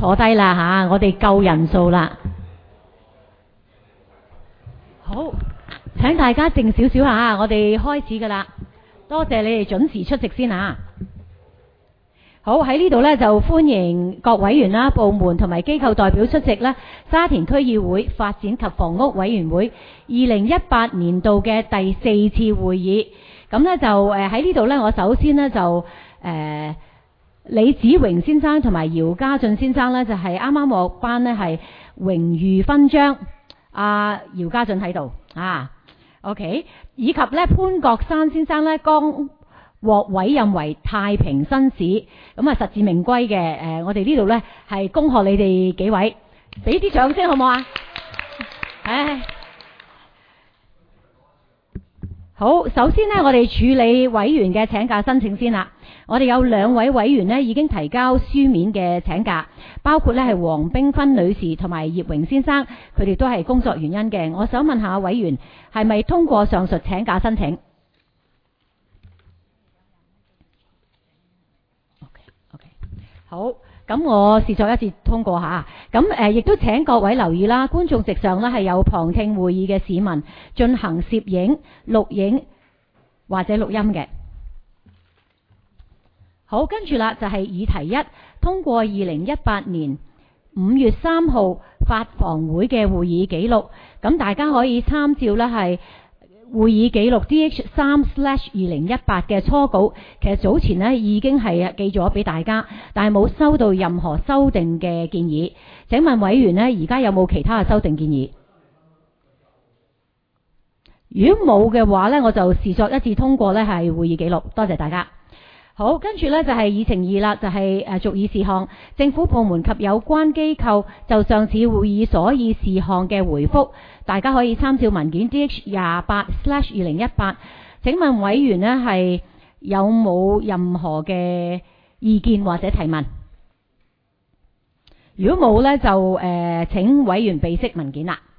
坐低啦吓，我哋夠人數啦。好，請大家靜少少吓，我哋開始噶啦。多謝你哋準時出席先啊。好，喺呢度呢，就歡迎各委員啦、部門同埋機構代表出席呢沙田區議會發展及房屋委員會2018年度嘅第4次會議。咁呢，就喺呢度呢，我首先呢，就李子榮先生同埋姚家俊先生呢，就係啱啱獲頒呢係榮譽勳章。姚家俊喺度OK， 以及呢潘國山先生呢，剛獲委任為太平紳士，咁實至名歸嘅。我哋呢度呢係恭賀你哋幾位，俾啲掌聲好唔好啊？好，首先呢，我哋處理委員嘅請假申請先啦。我哋有2位委員呢已經提交書面嘅請假，包括呢係黃冰芬女士同埋葉榮先生，佢哋都係工作原因嘅。我想問下委員係咪通過上述請假申請？好，咁我視作一致通過下。咁亦都請各位留意啦，觀眾席上呢係有旁聽會議嘅市民進行攝影、錄影或者錄音嘅。好，跟住啦就係議題1，通過2018年5月3號發房會嘅會議記錄。咁大家可以參照呢係會議記錄 DH3/2018 嘅初稿，其實早前呢已經係寄咗俾大家，但係冇收到任何修訂嘅建議。請問委員呢，而家有冇其他嘅修訂建議？如果冇嘅話呢，我就視作一致通過呢係會議記錄。多謝大家。好，跟住呢就係議程2啦，就係續議事項。政府部門及有關機構就上次會議所議事項嘅回覆，大家可以參照文件 DH28/2018。請問委員呢係有冇任何嘅意見或者提問？如果冇呢，就請委員備悉文件啦。